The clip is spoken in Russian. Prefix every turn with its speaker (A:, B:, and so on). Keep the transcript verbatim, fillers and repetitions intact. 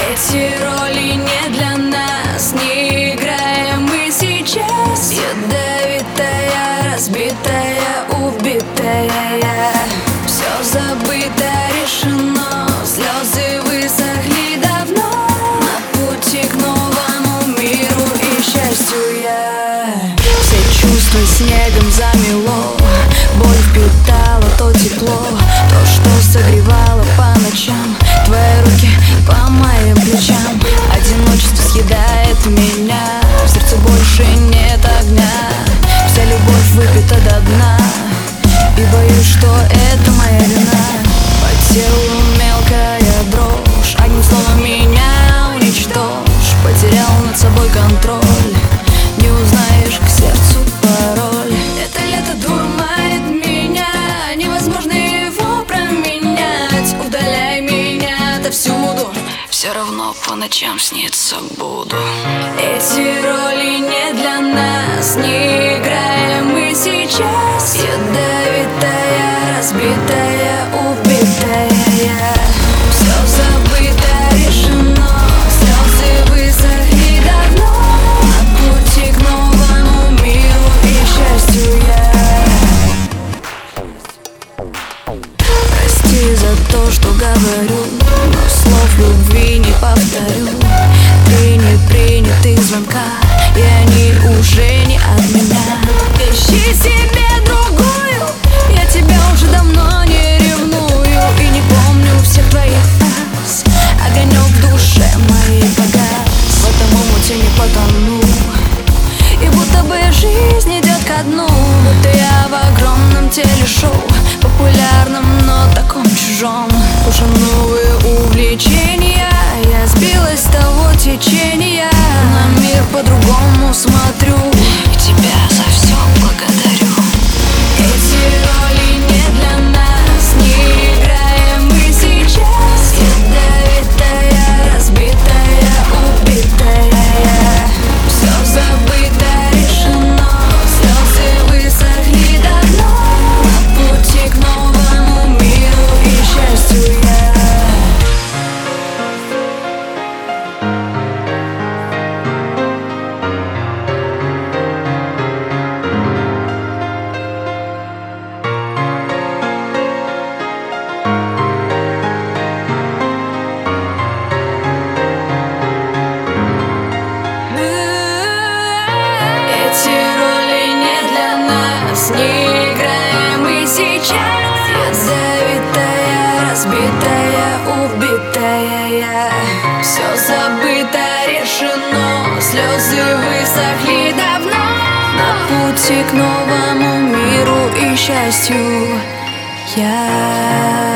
A: Эти роли не для нас, не играем мы сейчас. Ядовитая, разбитая, убитая я. Все забыто, решено, слезы высохли давно. На пути к новому миру и счастью я. Все чувства снегом замело, боль впитала то тепло, то, что согревало по ночам. Твои руки по моим плечам. Одиночество съедает меня, в сердце больше нет огня. Вся любовь выпита до дна, и боюсь, что это моя вина. По телу мелкая дрожь, одним словом меня уничтожь. Потерял над собой контроль, не узнаешь к сердцу пароль. Это лето дурманит меня, невозможно его променять. Удаляй меня отовсюду, все равно по ночам снится буду. Эти роли не для нас, не играем мы сейчас. Ядовитая, разбитая, убитая я. Все забыто, решено, слезы высохли давно. На пути к новому миру и счастью я. Прости за то, что говорю, но слов любви не повторю. Три непринятых звонка, и они уже не от меня. Ищи себе другую, я тебя уже давно не ревную. И не помню всех твоих фраз, огонек в душе моей погас. В этом омуте не потону, и будто бы жизнь идет ко дну. Будто я в огромном телешоу, популярном, но таком чужом. Уже новые увлечения, я сбилась с того течения. На мир по-другому смотрю, и тебя за все благодарю. Эти роли не для нас, не играем мы сейчас. Ядовитая, разбитая, убитая я. Все забыто, решено, слезы высохли давно. На пути к новому миру и счастью я. Эти роли не для нас, не играем мы сейчас. Ядовитая, разбитая, убитая я. Все забыто, решено, слезы высохли давно. На пути к новому миру и счастью я.